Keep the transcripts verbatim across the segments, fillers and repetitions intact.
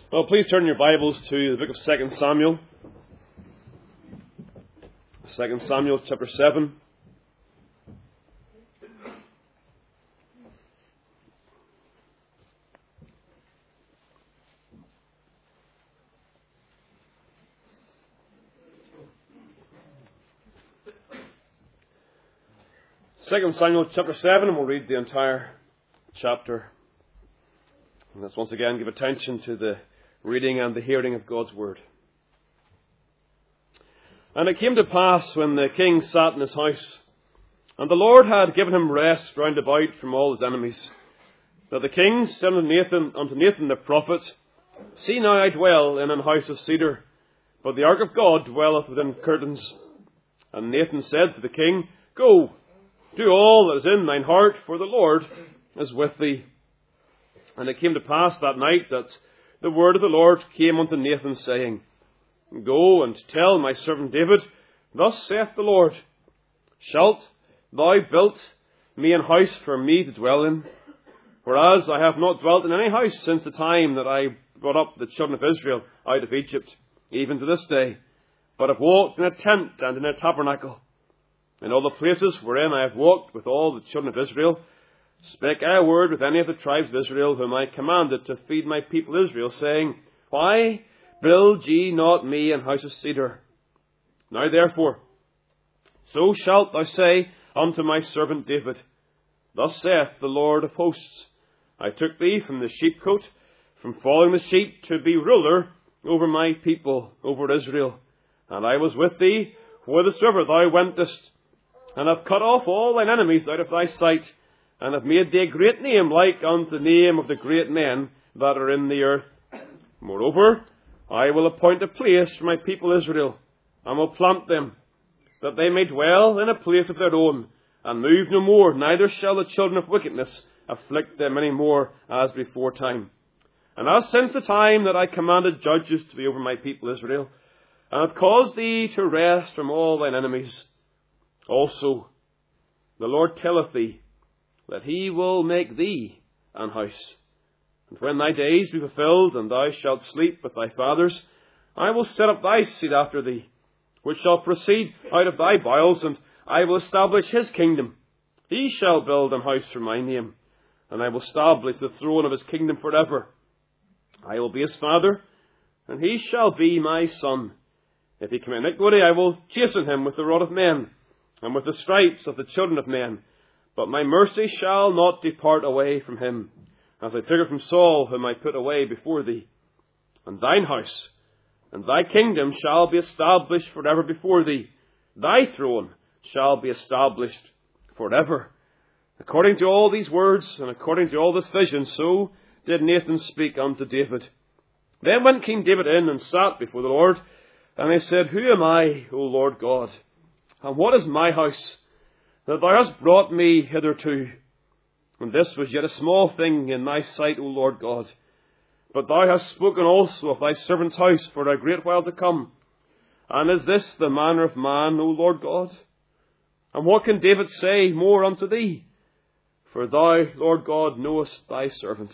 Well, please turn your Bibles to the book of Second Samuel. Second Samuel chapter seven. Second Samuel chapter seven, and we'll read the entire chapter. And let's once again give attention to the reading and the hearing of God's word. And it came to pass when the king sat in his house, and the Lord had given him rest round about from all his enemies, that the king said unto Nathan, unto Nathan the prophet, See now I dwell in an house of cedar, but the ark of God dwelleth within curtains. And Nathan said to the king, Go, do all that is in thine heart, for the Lord is with thee. And it came to pass that night that the word of the Lord came unto Nathan, saying, Go and tell my servant David, Thus saith the Lord, Shalt thou build me an house for me to dwell in? Whereas I have not dwelt in any house since the time that I brought up the children of Israel out of Egypt, even to this day, but have walked in a tent and in a tabernacle. In all the places wherein I have walked with all the children of Israel, spake I a word with any of the tribes of Israel, whom I commanded to feed my people Israel, saying, Why build ye not me an house of cedar? Now therefore, so shalt thou say unto my servant David, Thus saith the Lord of hosts, I took thee from the sheepcote, from following the sheep, to be ruler over my people, over Israel. And I was with thee whithersoever thou wentest, and have cut off all thine enemies out of thy sight, and have made thee a great name like unto the name of the great men that are in the earth. Moreover, I will appoint a place for my people Israel, and will plant them, that they may dwell in a place of their own, and move no more, neither shall the children of wickedness afflict them any more as before time. And as since the time that I commanded judges to be over my people Israel, and have caused thee to rest from all thine enemies, also the Lord telleth thee, that he will make thee an house. And when thy days be fulfilled, and thou shalt sleep with thy fathers, I will set up thy seed after thee, which shall proceed out of thy bowels, and I will establish his kingdom. He shall build an house for my name, and I will establish the throne of his kingdom forever. I will be his father, and he shall be my son. If he commit iniquity, I will chasten him with the rod of men, and with the stripes of the children of men. But my mercy shall not depart away from him, as I took it from Saul, whom I put away before thee. And thine house and thy kingdom shall be established forever before thee. Thy throne shall be established forever. According to all these words, and according to all this vision, so did Nathan speak unto David. Then went King David in and sat before the Lord, and he said, Who am I, O Lord God? And what is my house, that thou hast brought me hitherto? And this was yet a small thing in thy sight, O Lord God. But thou hast spoken also of thy servant's house for a great while to come. And is this the manner of man, O Lord God? And what can David say more unto thee? For thou, Lord God, knowest thy servant.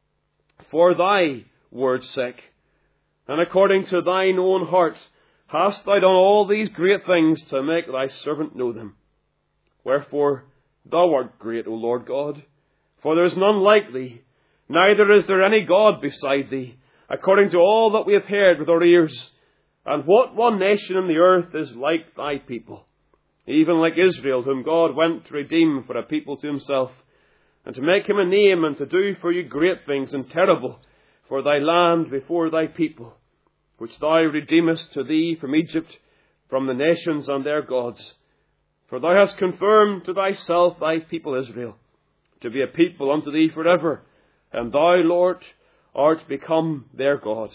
For thy word's sake, and according to thine own heart, hast thou done all these great things to make thy servant know them. Wherefore thou art great, O Lord God, for there is none like thee, neither is there any God beside thee, according to all that we have heard with our ears. And what one nation in the earth is like thy people, even like Israel, whom God went to redeem for a people to himself, and to make him a name, and to do for you great things and terrible for thy land before thy people, which thou redeemest to thee from Egypt, from the nations and their gods. For thou hast confirmed to thyself thy people Israel, to be a people unto thee forever, and thou, Lord, art become their God.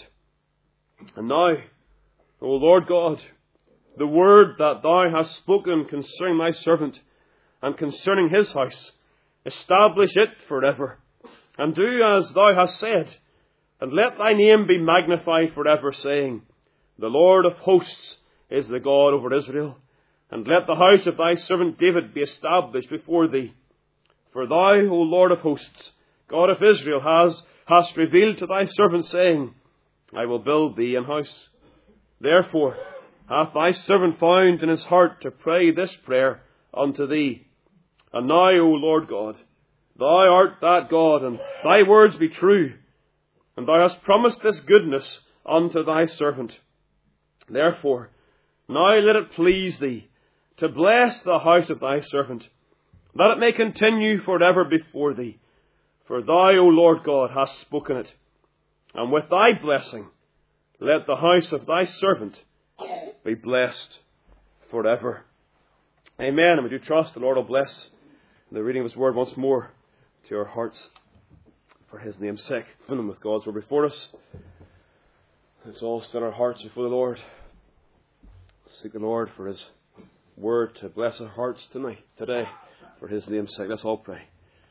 And now, O Lord God, the word that thou hast spoken concerning thy servant, and concerning his house, establish it forever, and do as thou hast said, and let thy name be magnified forever, saying, The Lord of hosts is the God over Israel. And let the house of thy servant David be established before thee. For thou, O Lord of hosts, God of Israel, has, hast revealed to thy servant, saying, I will build thee an house. Therefore hath thy servant found in his heart to pray this prayer unto thee. And now, O Lord God, thou art that God, and thy words be true, and thou hast promised this goodness unto thy servant. Therefore, now let it please thee to bless the house of thy servant, that it may continue forever before thee. For thou, O Lord God, hast spoken it. And with thy blessing, let the house of thy servant be blessed forever. Amen. And we do trust the Lord will bless the reading of his word once more to our hearts for his name's sake. And with God's word before us, let's all still our hearts before the Lord. Seek the Lord for his word to bless our hearts tonight, today, for his name's sake. Let's all pray.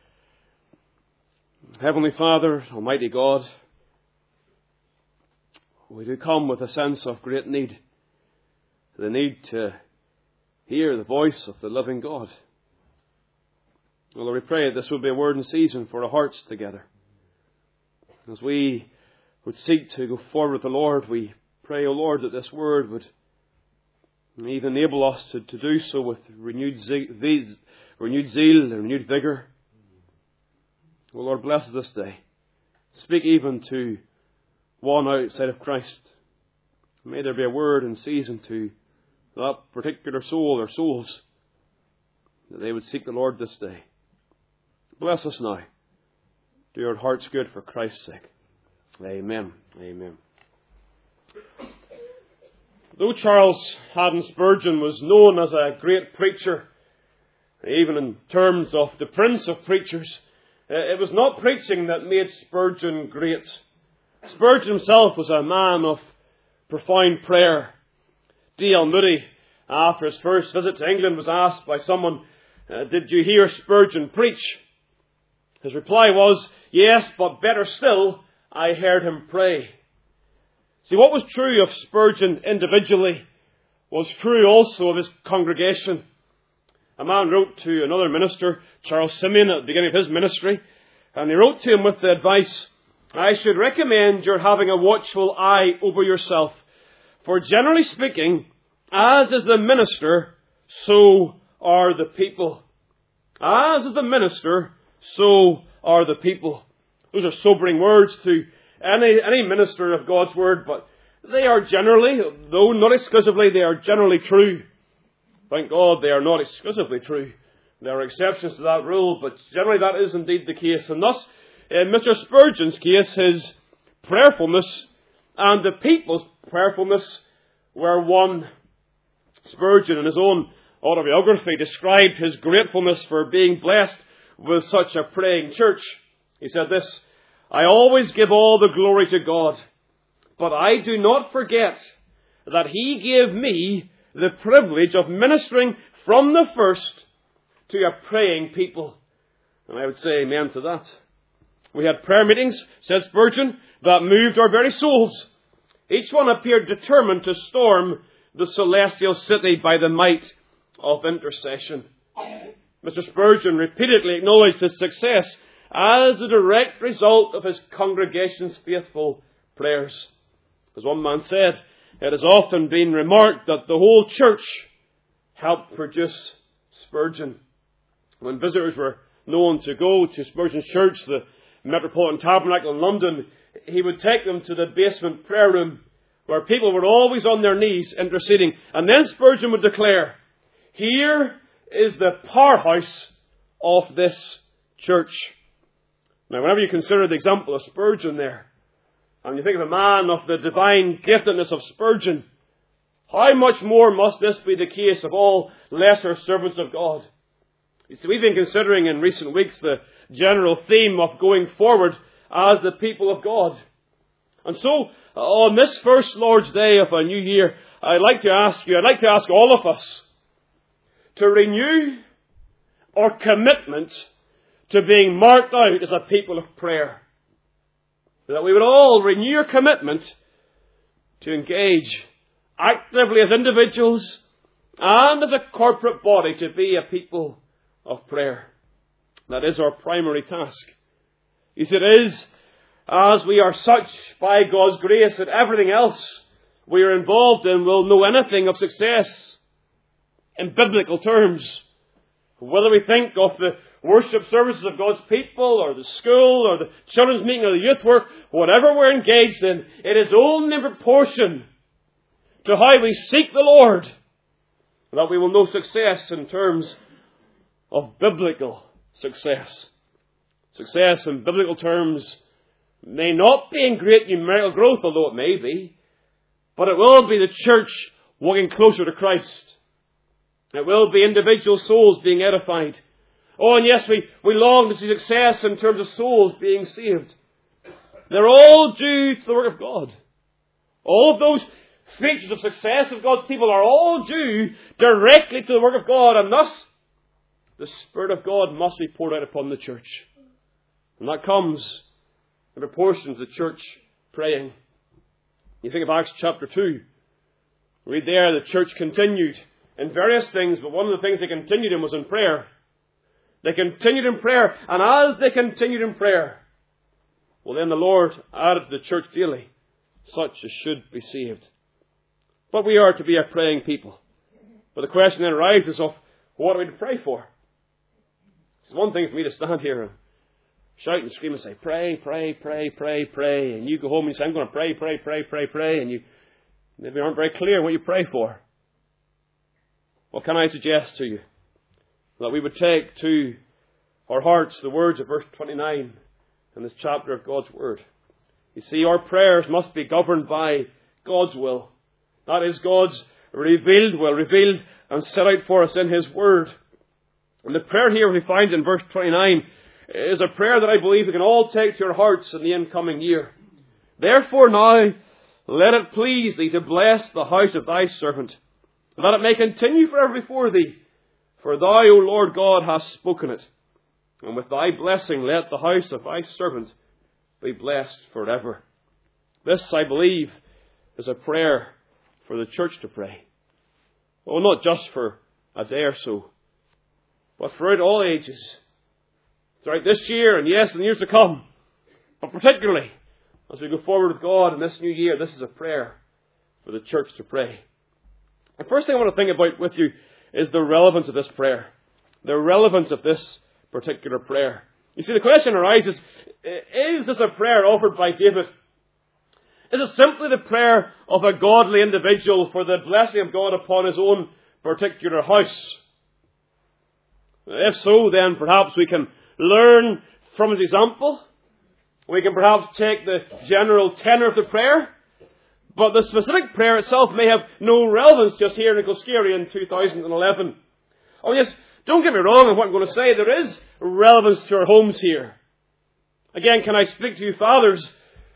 Heavenly Father, Almighty God, we do come with a sense of great need. The need to hear the voice of the living God. Lord, we pray that this will be a word in season for our hearts together. As we would seek to go forward with the Lord, we pray, O Lord, that this word would even enable us to, to do so with renewed zeal, renewed zeal and renewed vigour. O Lord, bless this day. Speak even to one outside of Christ. May there be a word in season to that particular soul or souls, that they would seek the Lord this day. Bless us now. Do our hearts good for Christ's sake. Amen. Amen. Though Charles Haddon Spurgeon was known as a great preacher, even in terms of the prince of preachers, it was not preaching that made Spurgeon great. Spurgeon himself was a man of profound prayer. D L Moody, after his first visit to England, was asked by someone, uh, did you hear Spurgeon preach? His reply was, yes, but better still, I heard him pray. See, what was true of Spurgeon individually was true also of his congregation. A man wrote to another minister, Charles Simeon, at the beginning of his ministry, and he wrote to him with the advice, I should recommend your having a watchful eye over yourself, for generally speaking, as is the minister, so are the people. As is the minister, so are the people. Those are sobering words to any, any minister of God's word, but they are generally, though not exclusively, they are generally true. Thank God they are not exclusively true. There are exceptions to that rule, but generally that is indeed the case. And thus, in Mister Spurgeon's case, his prayerfulness and the people's prayerfulness were one. Spurgeon, in his own autobiography, described his gratefulness for being blessed with such a praying church. He said this, I always give all the glory to God, but I do not forget that He gave me the privilege of ministering from the first to a praying people. And I would say amen to that. We had prayer meetings, says Spurgeon, that moved our very souls. Each one appeared determined to storm the celestial city by the might of intercession. Mister Spurgeon repeatedly acknowledged his success as a direct result of his congregation's faithful prayers. As one man said, it has often been remarked that the whole church helped produce Spurgeon. When visitors were known to go to Spurgeon's church, the Metropolitan Tabernacle in London, he would take them to the basement prayer room where people were always on their knees interceding. And then Spurgeon would declare, here is the powerhouse of this church. Now, whenever you consider the example of Spurgeon there, and you think of a man of the divine giftedness of Spurgeon, how much more must this be the case of all lesser servants of God? You see, we've been considering in recent weeks the general theme of going forward as the people of God. And so, on this first Lord's Day of a new year, I'd like to ask you, I'd like to ask all of us to renew our commitment to being marked out as a people of prayer. That we would all renew our commitment to engage actively as individuals and as a corporate body to be a people of prayer. That is our primary task. You see, it is as we are such by God's grace that everything else we are involved in will know anything of success in biblical terms. Whether we think of the worship services of God's people, or the school, or the children's meeting, or the youth work, whatever we're engaged in, it is only in proportion to how we seek the Lord that we will know success in terms of biblical success. Success in biblical terms may not be in great numerical growth, although it may be, but it will be the church walking closer to Christ. It will be individual souls being edified. Oh, and yes, we, we long to see success in terms of souls being saved. They're all due to the work of God. All of those features of success of God's people are all due directly to the work of God, and thus the Spirit of God must be poured out upon the church. And that comes in proportion to the church praying. You think of Acts chapter two. Read there, the church continued in various things, but one of the things they continued in was in prayer. They continued in prayer, and as they continued in prayer, well then the Lord added to the church daily such as should be saved. But we are to be a praying people. But the question then arises of, what are we to pray for? It's one thing for me to stand here and shout and scream and say, pray, pray, pray, pray, pray. And you go home and you say, I'm going to pray, pray, pray, pray, pray. And you maybe aren't very clear what you pray for. What can I suggest to you? That we would take to our hearts the words of verse twenty-nine in this chapter of God's Word. You see, our prayers must be governed by God's will. That is God's revealed will, revealed and set out for us in His Word. And the prayer here we find in verse twenty-nine is a prayer that I believe we can all take to our hearts in the incoming year. Therefore now, let it please Thee to bless the house of Thy servant, that it may continue forever before Thee. For Thou, O Lord God, hast spoken it. And with Thy blessing let the house of Thy servant be blessed forever. This, I believe, is a prayer for the church to pray. Oh, not just for a day or so, but throughout all ages. Throughout this year, and yes, in years to come. But particularly, as we go forward with God in this new year, this is a prayer for the church to pray. The first thing I want to think about with you is the relevance of this prayer. The relevance of this particular prayer. You see, the question arises, is this a prayer offered by David? Is it simply the prayer of a godly individual for the blessing of God upon his own particular house? If so, then perhaps we can learn from his example. We can perhaps take the general tenor of the prayer. But the specific prayer itself may have no relevance just here in Glasgow in two thousand eleven. Oh yes, don't get me wrong in what I'm going to say. There is relevance to our homes here. Again, can I speak to you fathers,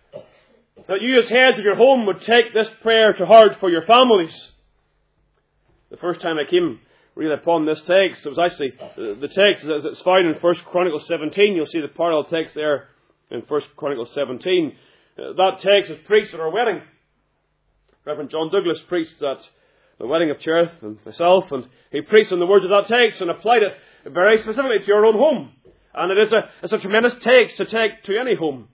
that you as heads of your home would take this prayer to heart for your families. The first time I came really upon this text, it was actually the text that's found in First Chronicles seventeen. You'll see the parallel text there in First Chronicles seventeen. That text was preached at our wedding. Reverend John Douglas preached at the wedding of Cherith and myself, and he preached on the words of that text and applied it very specifically to your own home. And it is a, it's a tremendous text to take to any home.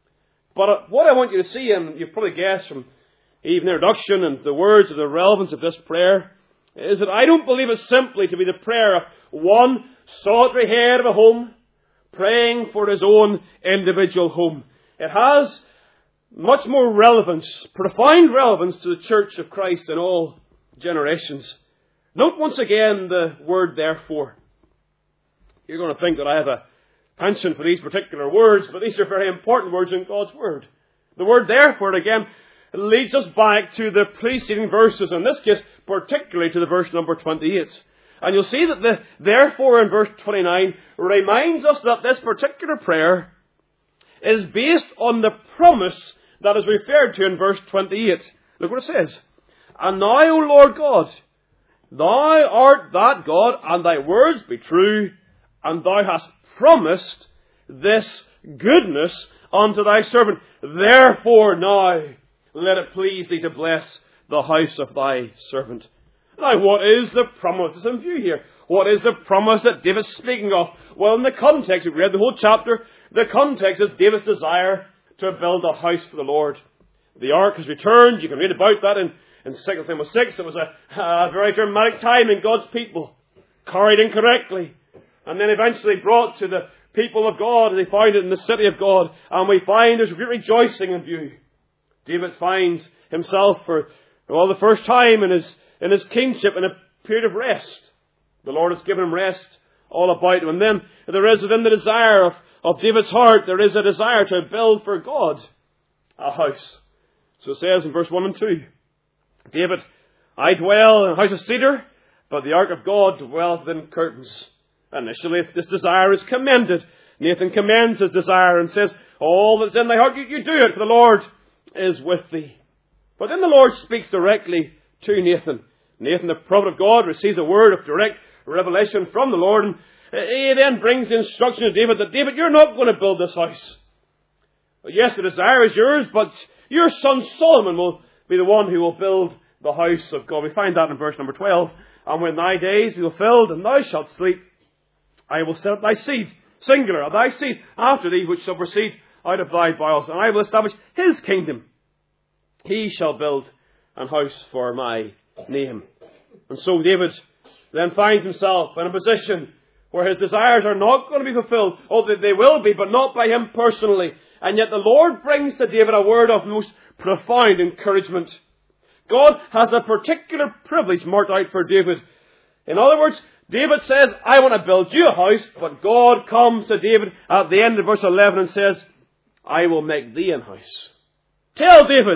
But what I want you to see, and you've probably guessed from even the introduction and the words of the relevance of this prayer, is that I don't believe it simply to be the prayer of one solitary head of a home praying for his own individual home. It has much more relevance, profound relevance to the Church of Christ in all generations. Note once again the word therefore. You're going to think that I have a penchant for these particular words, but these are very important words in God's Word. The word therefore, again, leads us back to the preceding verses, in this case, particularly to the verse number twenty-eight. And you'll see that the therefore in verse twenty-nine reminds us that this particular prayer is based on the promise that is referred to in verse twenty-eight. Look what it says. And now, O Lord God, Thou art that God, and Thy words be true, and Thou hast promised this goodness unto Thy servant. Therefore now, let it please Thee to bless the house of Thy servant. Now, what is the promise that's in view here? What is the promise that David's speaking of? Well, in the context, we've read the whole chapter, the context is David's desire to build a house for the Lord. The ark has returned. You can read about that in, in Second Samuel six. It was a, a very dramatic time in God's people, carried incorrectly, and then eventually brought to the people of God, and they find it in the city of God, and we find there's great rejoicing in view. David finds himself for well, the first time in his in his kingship in a period of rest. The Lord has given him rest all about him. And then there is within the desire of, of David's heart, there is a desire to build for God a house. So it says in verse one and two, David, I dwell in a house of cedar, but the ark of God dwelleth within curtains. Initially, this desire is commended. Nathan commends his desire and says, all that's in thy heart, you, you do it, for the Lord is with thee. But then the Lord speaks directly to Nathan. Nathan, the prophet of God, receives a word of direct revelation from the Lord. And he then brings the instruction to David that, David, you're not going to build this house. But yes, the desire is yours, but your son Solomon will be the one who will build the house of God. We find that in verse number twelve. And when thy days be fulfilled, and thou shalt sleep, I will set up thy seed, singular, of thy seed, after thee, which shall proceed out of thy bowels, and I will establish his kingdom. He shall build an house for my name. And so David then finds himself in a position where his desires are not going to be fulfilled. Oh, they will be, but not by him personally. And yet the Lord brings to David a word of most profound encouragement. God has a particular privilege marked out for David. In other words, David says, I want to build you a house, but God comes to David at the end of verse eleven and says, I will make thee an house. Tell David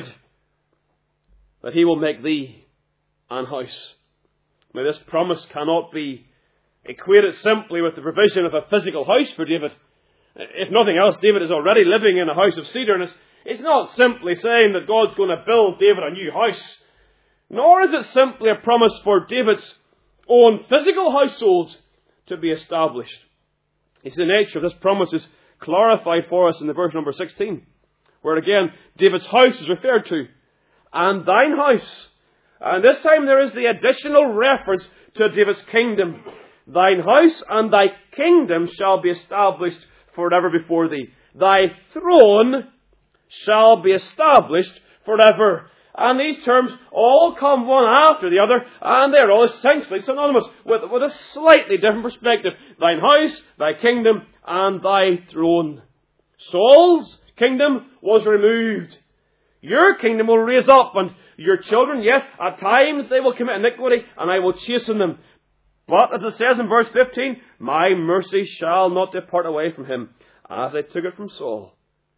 that he will make thee an house. Now, this promise cannot be equated simply with the provision of a physical house for David. If nothing else, David is already living in a house of cedar, and it's, it's not simply saying that God's going to build David a new house, nor is it simply a promise for David's own physical household to be established. You see, the nature of this promise is clarified for us in the verse number sixteen, where again David's house is referred to, and thine house. And this time there is the additional reference to David's kingdom. Thine house and thy kingdom shall be established forever before thee. Thy throne shall be established forever. And these terms all come one after the other, and they're all essentially synonymous with, with a slightly different perspective. Thine house, thy kingdom, and thy throne. Saul's kingdom was removed. Your kingdom will raise up, and your children, yes, at times they will commit iniquity, and I will chasten them. But, as it says in verse fifteen, my mercy shall not depart away from him, as I took it from Saul.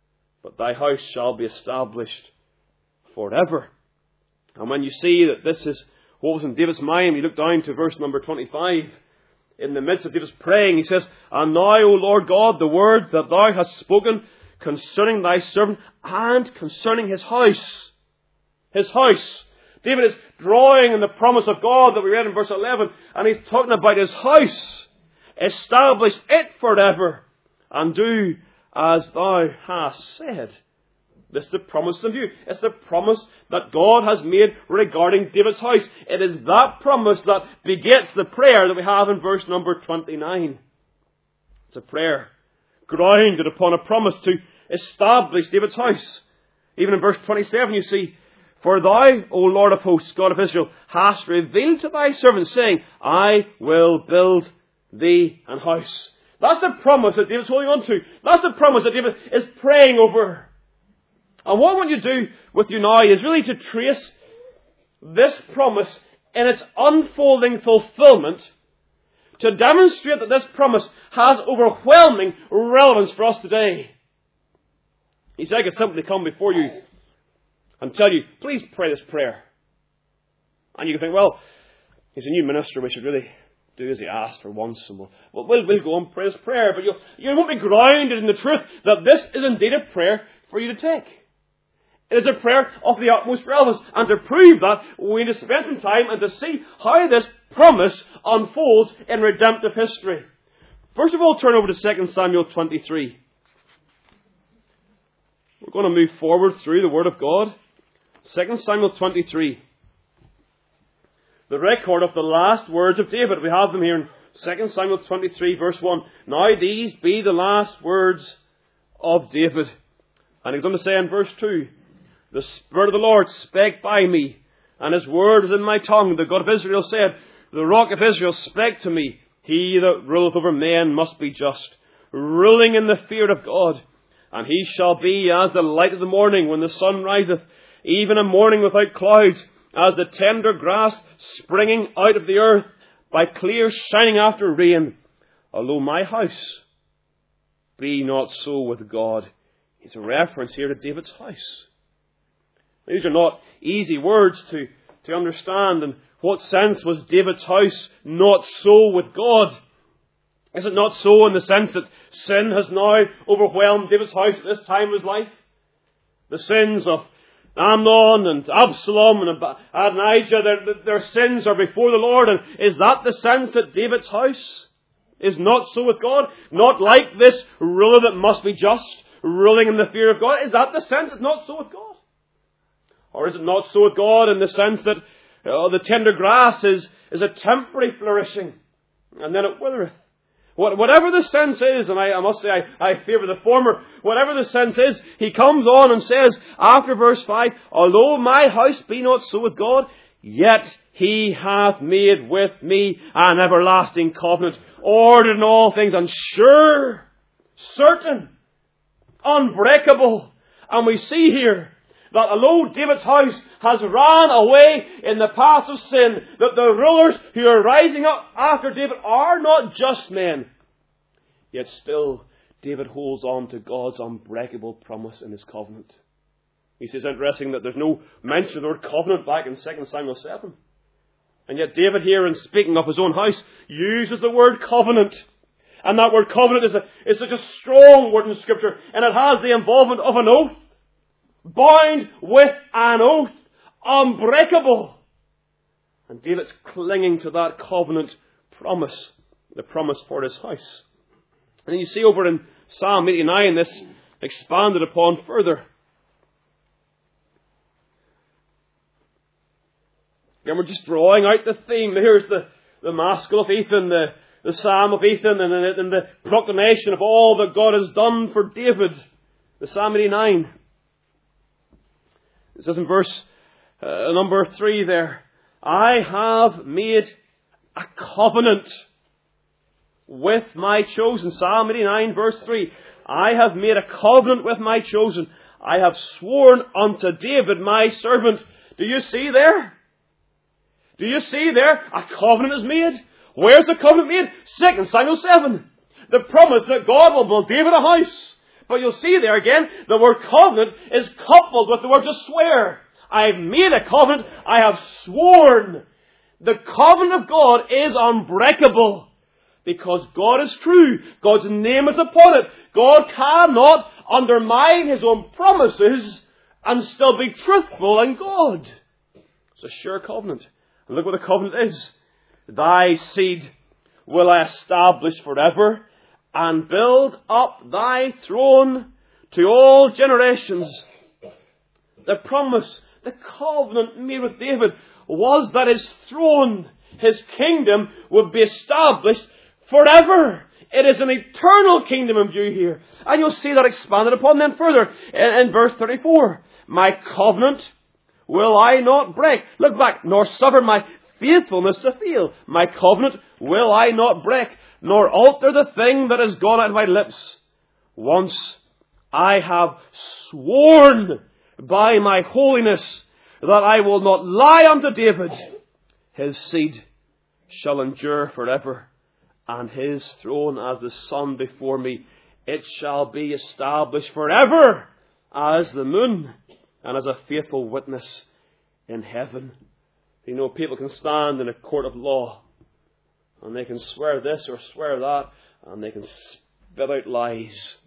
But thy house shall be established forever. And when you see that this is what was in David's mind, you look down to verse number twenty-five. In the midst of David's praying, he says, and now, O Lord God, the word that thou hast spoken concerning thy servant and concerning his house. His house. David is drawing on the promise of God that we read in verse eleven, and he's talking about his house. Establish it forever, and do as thou hast said. This is the promise in view. It's the promise that God has made regarding David's house. It is that promise that begets the prayer that we have in verse number twenty-nine. It's a prayer grounded upon a promise to establish David's house. Even in verse twenty-seven you see, for thou, O Lord of hosts, God of Israel, hast revealed to thy servant, saying, I will build thee an house. That's the promise that David's holding on to. That's the promise that David is praying over. And what I want you to do with you now is really to trace this promise in its unfolding fulfillment, to demonstrate that this promise has overwhelming relevance for us today. You see, I could simply come before you and tell you, please pray this prayer. And you can think, well, he's a new minister, we should really do as he asked for once, and we'll, we'll, we'll go and pray this prayer. But you'll, you won't be grounded in the truth that this is indeed a prayer for you to take. It is a prayer of the utmost relevance. And to prove that, we need to spend some time and to see how this promise unfolds in redemptive history. First of all, turn over to Second Samuel twenty-three. We're going to move forward through the Word of God. Second Samuel twenty-three. The record of the last words of David. We have them here in Second Samuel twenty-three, verse one. Now these be the last words of David. And he's going to say in verse two, the Spirit of the Lord spake by me, and his word is in my tongue. The God of Israel said, the Rock of Israel spake to me. He that ruleth over men must be just, ruling in the fear of God. And he shall be as the light of the morning when the sun riseth, even a morning without clouds, as the tender grass springing out of the earth, by clear shining after rain. Although my house be not so with God. It's a reference here to David's house. These are not easy words to, to understand. In what sense was David's house not so with God? Is it not so in the sense that sin has now overwhelmed David's house at this time of his life? The sins of Amnon and Absalom and Adonijah, their, their sins are before the Lord. And is that the sense that David's house is not so with God? Not like this ruler that must be just, ruling in the fear of God? Is that the sense it's not so with God? Or is it not so with God in the sense that uh, the tender grass is, is a temporary flourishing, and then it withereth? What, whatever the sense is, and I, I must say I, I favour the former, whatever the sense is, he comes on and says, after verse five, although my house be not so with God, yet he hath made with me an everlasting covenant, ordered in all things, and sure, certain, unbreakable. And we see here that although David's house has ran away in the paths of sin, that the rulers who are rising up after David are not just men, yet still David holds on to God's unbreakable promise in his covenant. He says, interesting that there's no mention of the word covenant back in Second Samuel seven. And yet David here, in speaking of his own house, uses the word covenant. And that word covenant is, a, is such a strong word in Scripture, and it has the involvement of an oath. Bound with an oath, unbreakable. And David's clinging to that covenant promise, the promise for his house. And then you see over in Psalm eighty-nine, this expanded upon further. Again, we're just drawing out the theme. Here's the, the Maskil of Ethan, the, the Psalm of Ethan, and, and, and the proclamation of all that God has done for David. The Psalm eighty-nine. It says in verse uh, number three there, I have made a covenant with my chosen. Psalm eighty-nine verse three. I have made a covenant with my chosen. I have sworn unto David my servant. Do you see there? Do you see there? A covenant is made. Where's the covenant made? Second Samuel seven. The promise that God will build David a house. But you'll see there again, the word covenant is coupled with the word to swear. I have made a covenant. I have sworn. The covenant of God is unbreakable because God is true. God's name is upon it. God cannot undermine His own promises and still be truthful in God. It's a sure covenant. And look what the covenant is. Thy seed will I establish forever, and build up thy throne to all generations. The promise, the covenant made with David was that his throne, his kingdom, would be established forever. It is an eternal kingdom in view here. And you'll see that expanded upon then further in, in verse thirty-four. My covenant will I not break. Look back. Nor suffer my faithfulness to fail. My covenant will I not break, nor alter the thing that has gone out of my lips. Once I have sworn by my holiness that I will not lie unto David. His seed shall endure forever, and his throne as the sun before me. It shall be established forever as the moon, and as a faithful witness in heaven. You know, people can stand in a court of law, and they can swear this or swear that, and they can spit out lies.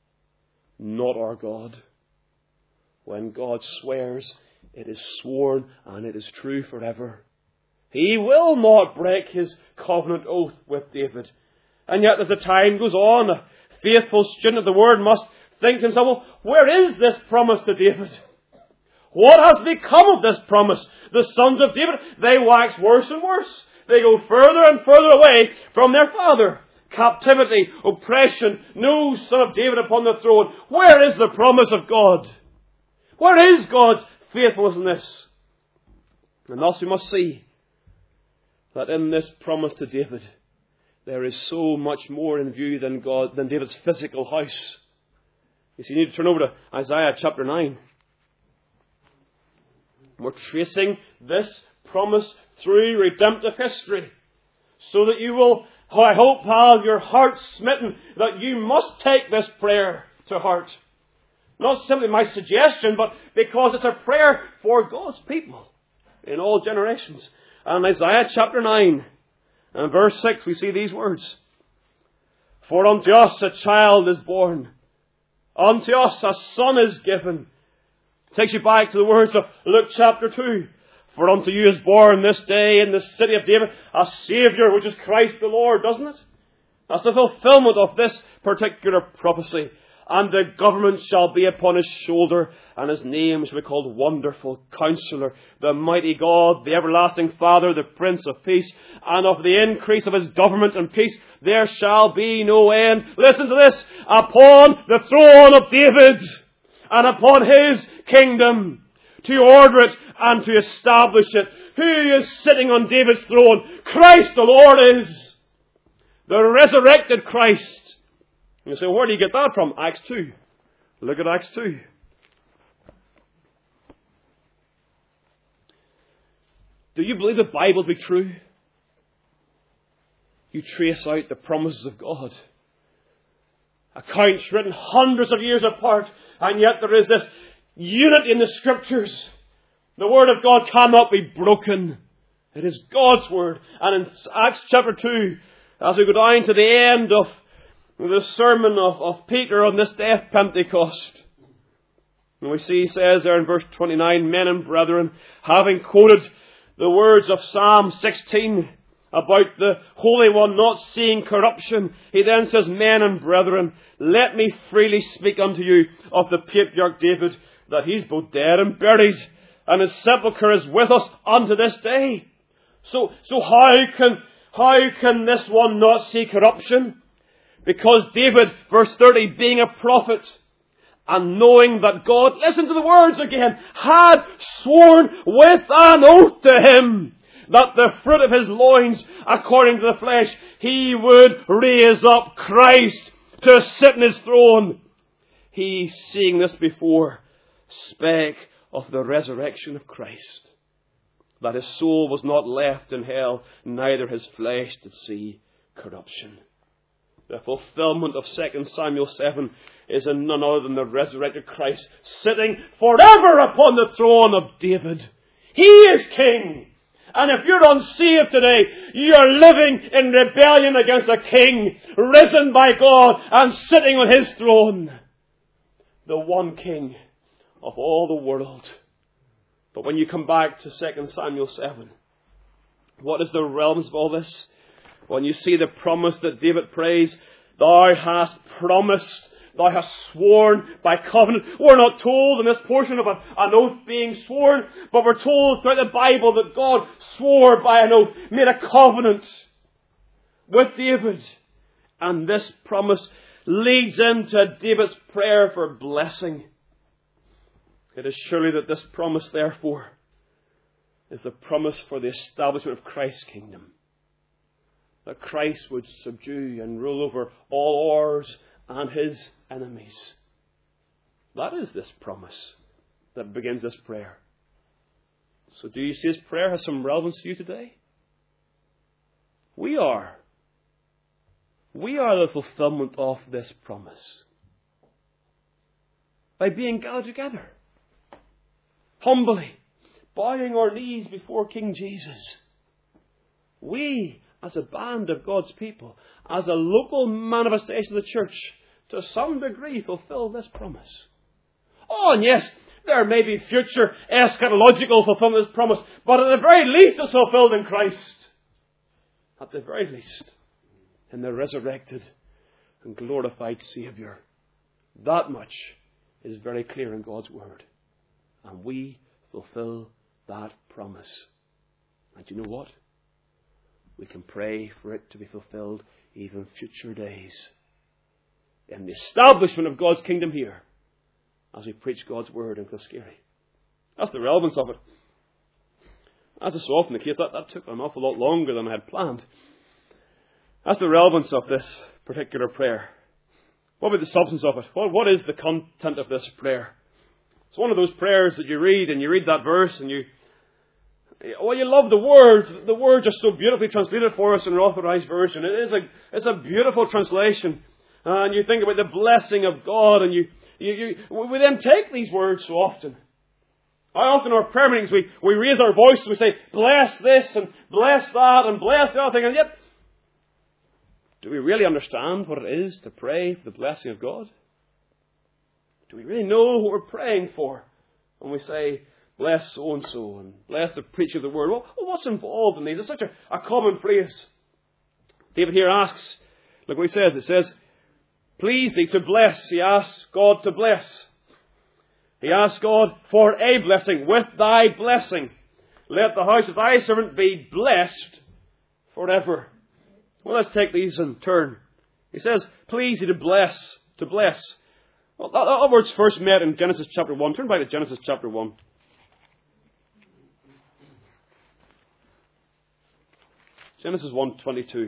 Not our God. When God swears, it is sworn and it is true forever. He will not break His covenant oath with David. And yet as the time goes on, a faithful student of the Word must think to himself, well, where is this promise to David? What has become of this promise? The sons of David, they wax worse and worse. They go further and further away from their father. captivity, oppression, no Son of David upon the throne. Where is the promise of God? Where is God's faithfulness in this? And thus we must see that in this promise to David, there is so much more in view than God, than David's physical house. You see, you need to turn over to Isaiah chapter nine. We're tracing this promise through redemptive history, so that you will, I hope, have your heart smitten that you must take this prayer to heart. Not simply my suggestion, but because it's a prayer for God's people in all generations. And Isaiah chapter nine and verse six, we see these words. For unto us a child is born, unto us a son is given. Takes you back to the words of Luke chapter two. For unto you is born this day in the city of David a Saviour, which is Christ the Lord, doesn't it? That's the fulfillment of this particular prophecy. And the government shall be upon his shoulder, and his name shall be called Wonderful Counselor, the Mighty God, the Everlasting Father, the Prince of Peace. And of the increase of his government and peace there shall be no end. Listen to this. Upon the throne of David, and upon his kingdom, to order it and to establish it. Who is sitting on David's throne? Christ the Lord is. The resurrected Christ. You say, where do you get that from? Acts two. Look at Acts two. Do you believe the Bible to be true? You trace out the promises of God. Accounts written hundreds of years apart, and yet there is this unity in the Scriptures. The Word of God cannot be broken. It is God's Word. And in Acts chapter two, as we go down to the end of the sermon of, of Peter on this day of Pentecost, and we see, he says there in verse twenty-nine, men and brethren, having quoted the words of Psalm sixteen about the Holy One not seeing corruption, he then says, men and brethren, let me freely speak unto you of the patriarch David, that he's both dead and buried, and his sepulchre is with us unto this day. So, so how can, how can this one not see corruption? Because David, verse thirty, being a prophet, and knowing that God, listen to the words again, had sworn with an oath to him, that the fruit of his loins, according to the flesh, he would raise up Christ to sit in his throne. He, seeing this before, spake of the resurrection of Christ, that his soul was not left in hell, neither his flesh did see corruption. The fulfillment of Second Samuel seven is in none other than the resurrected Christ, sitting forever upon the throne of David. He is King. And if you're unsaved today, you are living in rebellion against a King, risen by God and sitting on his throne. The one King of all the world. But when you come back to Second Samuel seven, what is the realms of all this? When you see the promise that David prays, thou hast promised, thou hast sworn by covenant. We're not told in this portion of a, an oath being sworn, but we're told throughout the Bible that God swore by an oath, made a covenant with David. And this promise leads into David's prayer for blessing. It is surely that this promise, therefore, is the promise for the establishment of Christ's kingdom. That Christ would subdue and rule over all ours and his enemies. That is this promise that begins this prayer. So do you see his prayer has some relevance to you today? We are. We are the fulfillment of this promise. By being gathered together. Humbly. Bowing our knees before King Jesus. We, as a band of God's people, as a local manifestation of the church, to some degree fulfill this promise. Oh, and yes, there may be future eschatological fulfillment of this promise, but at the very least it's fulfilled in Christ. At the very least, in the resurrected and glorified Saviour. That much is very clear in God's Word. And we fulfill that promise. And you know what? we can pray for it to be fulfilled even in future days. In the establishment of God's kingdom here, as we preach God's word in Closkirry. That's the relevance of it. As is so often the case, that, that took an awful lot longer than I had planned. That's the relevance of this particular prayer. What about the substance of it? What, what is the content of this prayer? It's one of those prayers that you read, and you read that verse, and you... Well, you love the words. The words are so beautifully translated for us in an authorized version. It is a, it's a beautiful translation. And you think about the blessing of God, and you, you, you we then take these words so often. How often in our prayer meetings we, we raise our voice and we say, bless this and bless that and bless the other thing, and yet, do we really understand what it is to pray for the blessing of God? Do we really know what we're praying for when we say, bless so-and-so and bless the preacher of the word? Well, what's involved in these? It's such a, a common phrase. David here asks, look what he says. It says, please thee to bless. He asks God to bless. He asks God for a blessing. With thy blessing, let the house of thy servant be blessed forever. Well, let's take these in turn. He says, please thee to bless. To bless. Well, that, that word's first met in Genesis chapter one. Turn back to Genesis chapter one. Genesis one twenty-two.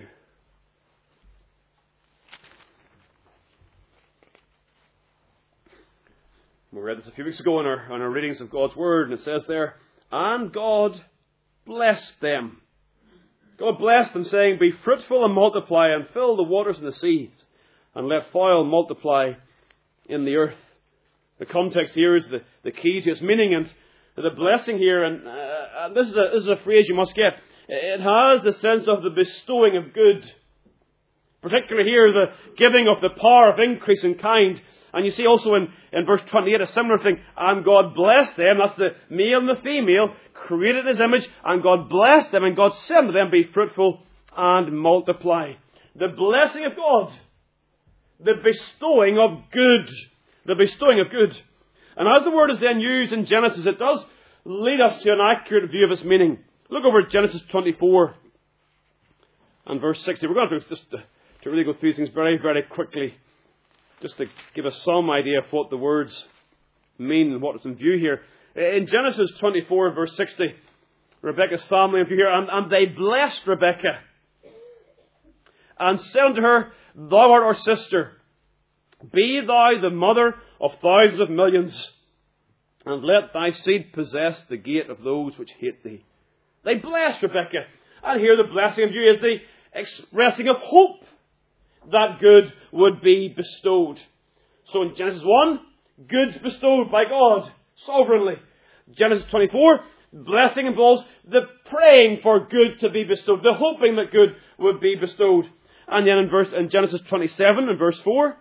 We read this a few weeks ago in our, in our readings of God's Word, and it says there, and God blessed them. God blessed them, saying, be fruitful and multiply, and fill the waters and the seas, and let fowl multiply in the earth. The context here is the, the key to its meaning, and the blessing here, and, uh, and this, is a, this is a phrase you must get. It has the sense of the bestowing of good. Particularly here, the giving of the power of increase in kind. And you see also in, in verse twenty-eight a similar thing. And God blessed them, that's the male and the female, created in His image, and God blessed them, and God said to them, be fruitful and multiply. The blessing of God. The bestowing of good. The bestowing of good. And as the word is then used in Genesis, it does lead us to an accurate view of its meaning. Look over at Genesis twenty-four and verse sixty. We're going to just to, to really go through things very, very quickly, just to give us some idea of what the words mean and what is in view here. In Genesis twenty-four, verse sixty, Rebekah's family in view here, and, and they blessed Rebekah and said unto her, thou art our sister. Be thou the mother of thousands of millions, and let thy seed possess the gate of those which hate thee. They blessed Rebekah. And here the blessing of you is the expressing of hope that good would be bestowed. So in Genesis one, good's bestowed by God sovereignly. Genesis twenty-four, blessing involves the praying for good to be bestowed, the hoping that good would be bestowed. And then in verse in Genesis twenty-seven and verse four,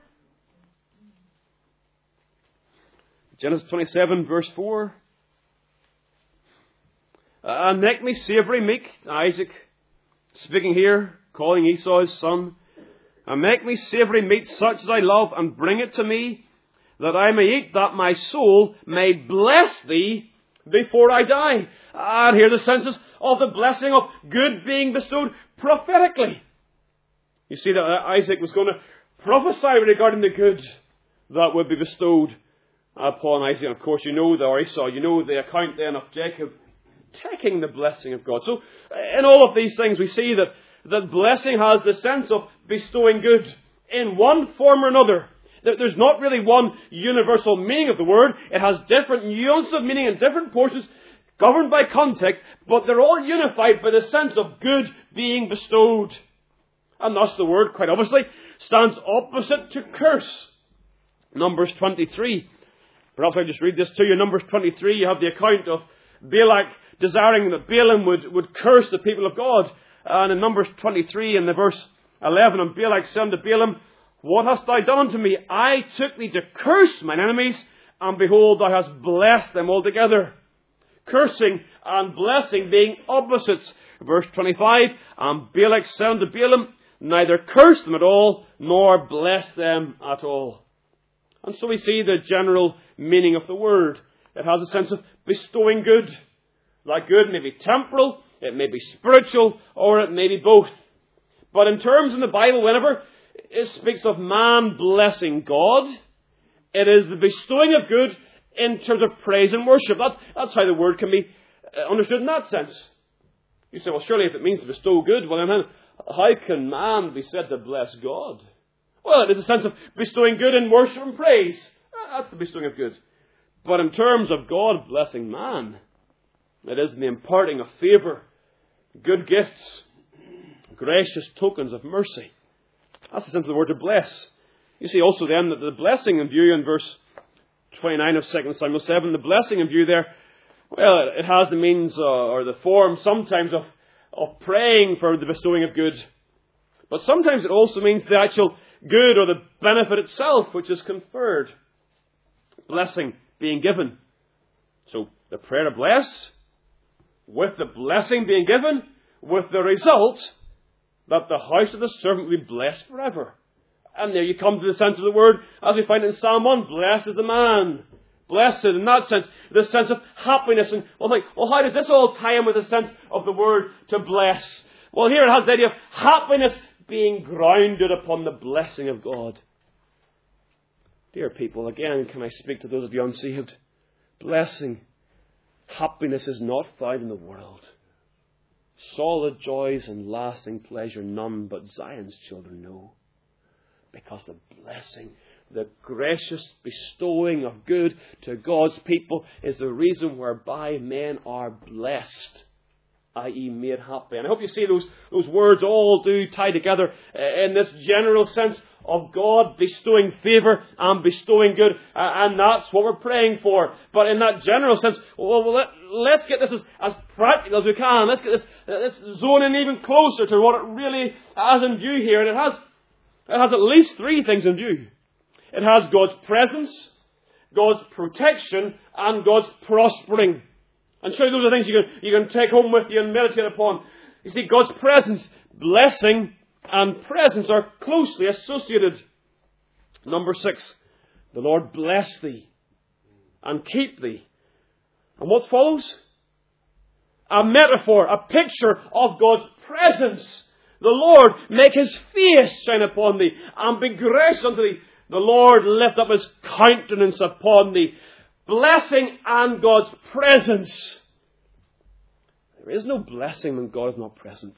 Genesis twenty-seven, verse four, and make me savoury meat, Isaac speaking here, calling Esau's son, and make me savoury meat such as I love, and bring it to me, that I may eat, that my soul may bless thee before I die. And here the senses of the blessing of good being bestowed prophetically. You see that Isaac was going to prophesy regarding the good that would be bestowed upon Isaac. And of course, you know the or Esau, you know the account then of Jacob taking the blessing of God. So in all of these things we see that that blessing has the sense of bestowing good in one form or another. There's not really one universal meaning of the word. It has different nuances of meaning in different portions, governed by context, but they're all unified by the sense of good being bestowed. And thus the word, quite obviously, stands opposite to curse. Numbers twenty-three. Perhaps I'll just read this to you. Numbers twenty-three, you have the account of Balak desiring that Balaam would, would curse the people of God. And in Numbers twenty-three, in the verse eleven, and Balak said to Balaam, what hast thou done unto me? I took thee to curse mine enemies, and behold, thou hast blessed them altogether. Cursing and blessing being opposites. Verse twenty-five, and Balak said unto Balaam, neither curse them at all, nor bless them at all. And so we see the general meaning of the word. It has a sense of bestowing good. That good may be temporal, It may be spiritual, or it may be both. But in terms in the Bible, whenever it speaks of man blessing God, it is the bestowing of good in terms of praise and worship. That's, that's how the word can be understood in that sense. You say, well, surely if it means to bestow good, well then how can man be said to bless God? Well, it is a sense of bestowing good in worship and praise. That's the bestowing of good. But in terms of God blessing man, it is the imparting of favour, good gifts, gracious tokens of mercy. That's the sense of the word to bless. You see also then that the blessing in view in verse twenty-nine of Second Samuel seven, the blessing in view there, well, it has the means uh, or the form sometimes of, of praying for the bestowing of good. But sometimes it also means the actual good or the benefit itself which is conferred. Blessing being given. So the prayer to bless, with the blessing being given, with the result that the house of the servant will be blessed forever. And there you come to the sense of the word, as we find in Psalm one, blessed is the man. Blessed, in that sense, the sense of happiness. And well, like, well, how does this all tie in with the sense of the word to bless? Well, here it has the idea of happiness being grounded upon the blessing of God. Dear people, again, can I speak to those of you unsaved? Blessing, happiness is not found in the world. Solid joys and lasting pleasure none but Zion's children know. Because the blessing, the gracious bestowing of good to God's people is the reason whereby men are blessed, that is made happy. And I hope you see those, those words all do tie together in this general sense of God bestowing favour and bestowing good. And that's what we're praying for. But in that general sense, well, let, let's get this as, as practical as we can. Let's get this, let's zone in even closer to what it really has in view here. And it has, it has at least three things in view. It has God's presence, God's protection, and God's prospering. And surely those are things you can, you can take home with you and meditate upon. You see, God's presence, blessing, and presence are closely associated. Number six, the Lord bless thee and keep thee. And what follows? A metaphor, a picture of God's presence. The Lord make his face shine upon thee and be gracious unto thee. The Lord lift up his countenance upon thee. Blessing and God's presence. There is no blessing when God is not present.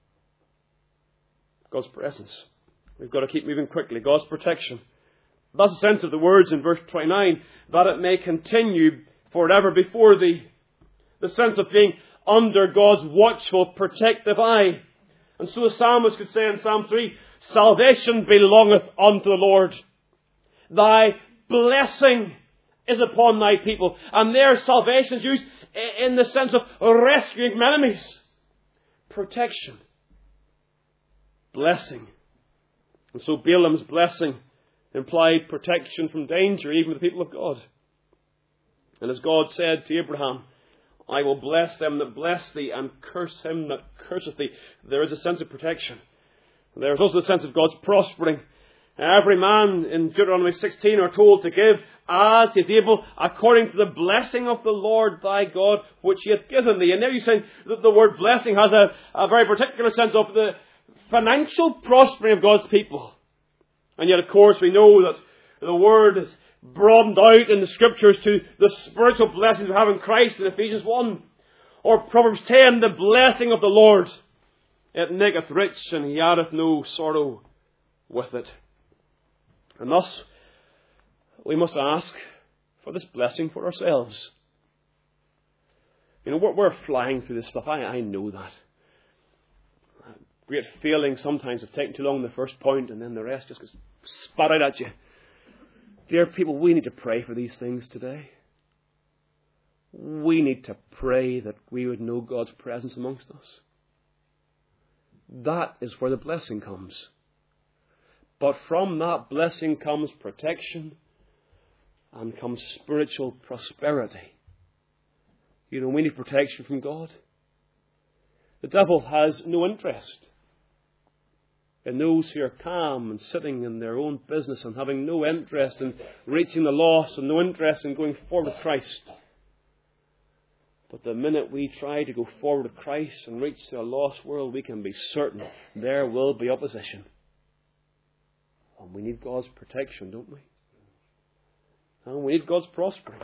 God's presence. We've got to keep moving quickly. God's protection. That's the sense of the words in verse twenty-nine. That it may continue forever before thee. The sense of being under God's watchful, protective eye. And so the psalmist could say in Psalm three, salvation belongeth unto the Lord. Thy blessing is upon thy people. And there salvation is used in the sense of rescuing from enemies. Protection. Blessing. And so Balaam's blessing implied protection from danger, even with the people of God. And as God said to Abraham, I will bless them that bless thee and curse him that curseth thee. There is a sense of protection. There is also a sense of God's prospering. Every man in Deuteronomy sixteen are told to give as he is able according to the blessing of the Lord thy God which he hath given thee. And there you see that the word blessing has a, a very particular sense of the financial prospering of God's people. And yet, of course, we know that the word is broadened out in the Scriptures to the spiritual blessings we have in Christ in Ephesians one. Or Proverbs ten, the blessing of the Lord. It maketh rich, and he addeth no sorrow with it. And thus, we must ask for this blessing for ourselves. You know, we're, we're flying through this stuff. I, I know that. Great failing sometimes of taking too long in the first point, and then the rest just gets spat out at you. Dear people, we need to pray for these things today. We need to pray that we would know God's presence amongst us. That is where the blessing comes. But from that blessing comes protection and comes spiritual prosperity. You know, we need protection from God. The devil has no interest in those who are calm and sitting in their own business and having no interest in reaching the lost and no interest in going forward with Christ. But the minute we try to go forward with Christ and reach to a lost world, we can be certain there will be opposition. And we need God's protection, don't we? And we need God's prospering.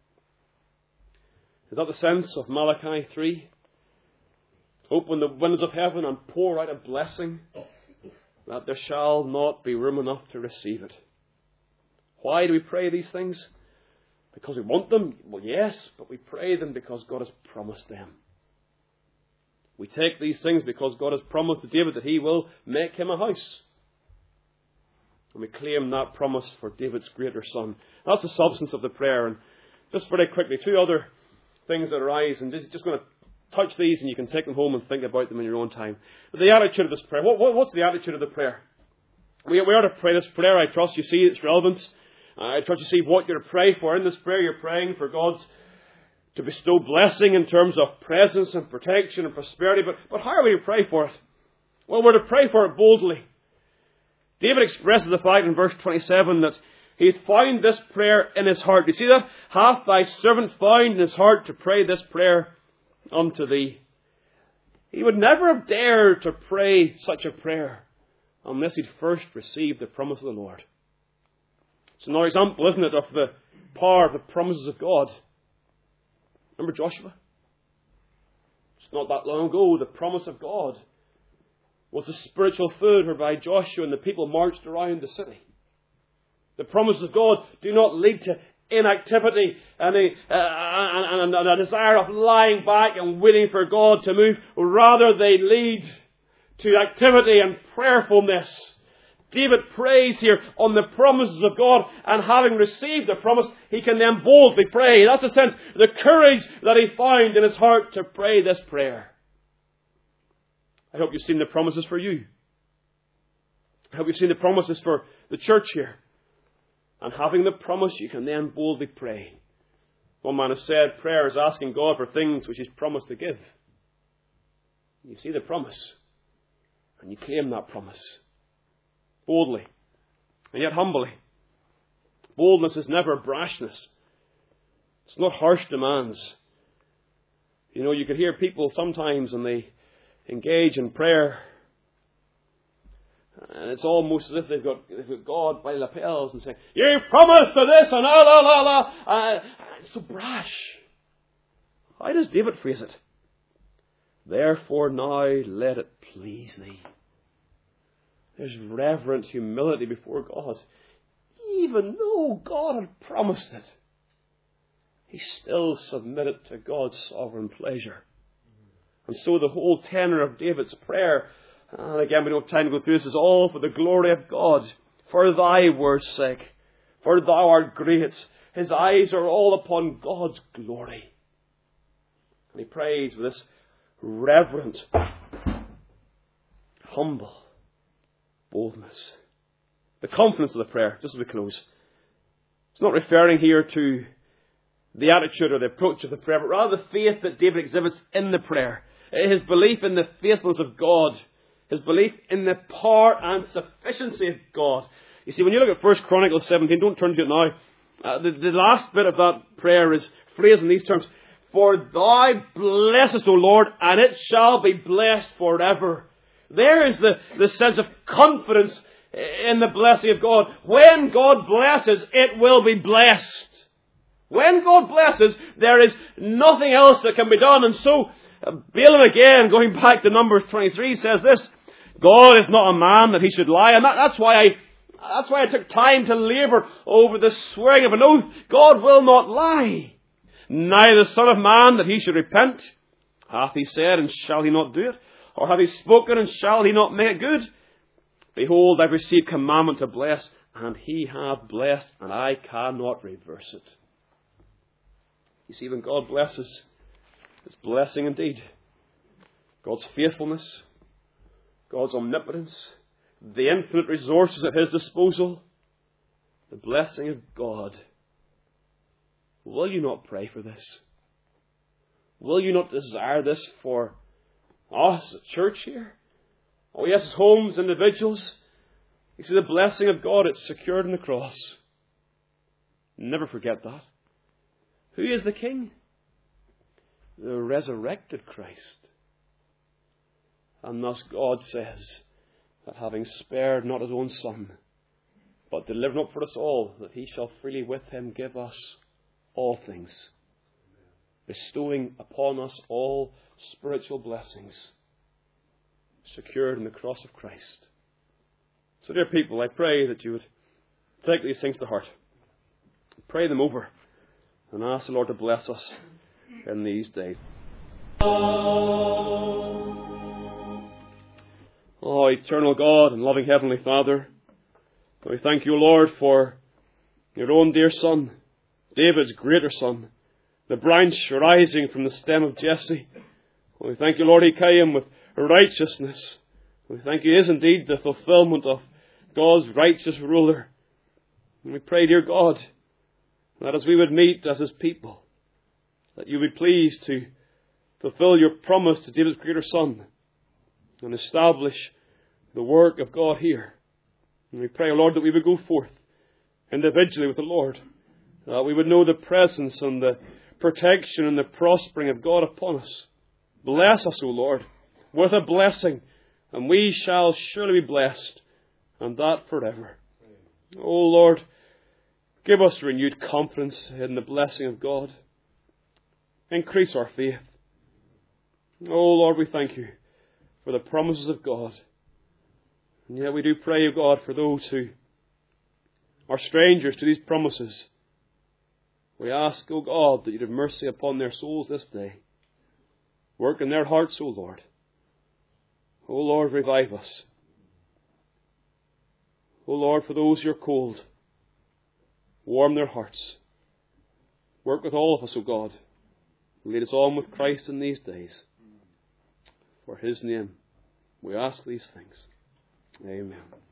Is that the sense of Malachi three? Open the windows of heaven and pour out a blessing, that there shall not be room enough to receive it. Why do we pray these things? Because we want them? Well, yes, but we pray them because God has promised them. We take these things because God has promised to David that he will make him a house. And we claim that promise for David's greater son. That's the substance of the prayer. And just very quickly, two other things that arise, and just, just going to touch these, and you can take them home and think about them in your own time. But the attitude of this prayer. What, what, what's the attitude of the prayer? We, we are to pray this prayer. I trust you see its relevance. I trust you see what you're to pray for. In this prayer, you're praying for God to bestow blessing in terms of presence and protection and prosperity. But, but how are we to pray for it? Well, we're to pray for it boldly. David expresses the fact in verse twenty-seven that he had found this prayer in his heart. You see that? Hath thy servant found in his heart to pray this prayer unto thee. He would never have dared to pray such a prayer unless he'd first received the promise of the Lord. It's another example, isn't it, of the power of the promises of God. Remember Joshua? It's not that long ago, the promise of God was the spiritual food whereby Joshua and the people marched around the city. The promises of God do not lead to inactivity and a, uh, and, and a desire of lying back and waiting for God to move. Rather, they lead to activity and prayerfulness. David prays here on the promises of God, and having received the promise, he can then boldly pray. That's the sense, the courage that he found in his heart to pray this prayer. I hope you've seen the promises for you. I hope you've seen the promises for the church here. And having the promise, you can then boldly pray. One man has said, prayer is asking God for things which He's promised to give. You see the promise, and you claim that promise. Boldly, and yet humbly. Boldness is never brashness. It's not harsh demands. You know, you can hear people sometimes, and they engage in prayer, and it's almost as if they've got, they've got God by the lapels and saying, "You've promised to this," and la la la la. Uh, it's so brash. How does David phrase it? Therefore now let it please thee. There's reverent humility before God. Even though God had promised it, he still submitted to God's sovereign pleasure. And so the whole tenor of David's prayer, and again we don't have time to go through this, is all for the glory of God, for thy word's sake, for thou art great. His eyes are all upon God's glory. And he prays with this reverent, humble boldness. The confidence of the prayer, just as we close. It's not referring here to the attitude or the approach of the prayer, but rather the faith that David exhibits in the prayer. His belief in the faithfulness of God. His belief in the power and sufficiency of God. You see, when you look at First Chronicles seventeen, don't turn to it now. Uh, the, the last bit of that prayer is phrased in these terms. For thou blessest, O Lord, and it shall be blessed forever. There is the, the sense of confidence in the blessing of God. When God blesses, it will be blessed. When God blesses, there is nothing else that can be done. And so, uh, Balaam again, going back to Numbers twenty-three, says this, God is not a man that he should lie. And that, that's why I that's why I took time to labour over the swearing of an oath. God will not lie. Neither the Son of Man that he should repent. Hath he said, and shall he not do it? Or hath he spoken, and shall he not make it good? Behold, I've received commandment to bless, and he hath blessed, and I cannot reverse it. You see, when God blesses, it's blessing indeed. God's faithfulness, God's omnipotence, the infinite resources at his disposal, the blessing of God. Will you not pray for this? Will you not desire this for us at church here? Oh yes, as homes, individuals. You see, the blessing of God, it's secured in the cross. Never forget that. Who is the King? the resurrected Christ. And thus God says that having spared not his own Son, but delivered up for us all, that he shall freely with him give us all things, bestowing upon us all spiritual blessings secured in the cross of Christ. So, dear people, I pray that you would take these things to heart, pray them over, and ask the Lord to bless us in these days. Oh, eternal God and loving Heavenly Father, we thank you, Lord, for your own dear Son, David's greater Son, the branch rising from the stem of Jesse. We thank you, Lord, he came with righteousness. We thank you, he is indeed the fulfillment of God's righteous ruler. And we pray, dear God, that as we would meet as his people, that you would be pleased to fulfill your promise to David's greater Son and establish the work of God here. And we pray, Lord, that we would go forth individually with the Lord, that we would know the presence and the protection and the prospering of God upon us. Bless us, O Lord, with a blessing, and we shall surely be blessed, and that forever. O Lord, give us renewed confidence in the blessing of God. Increase our faith. O Lord, we thank you for the promises of God. And yet we do pray, O God, for those who are strangers to these promises. We ask, O God, that you'd have mercy upon their souls this day. Work in their hearts, O Lord. O Lord, revive us. O Lord, for those who are cold, warm their hearts. Work with all of us, O God. Lead us on with Christ in these days. For his name, we ask these things. Amen.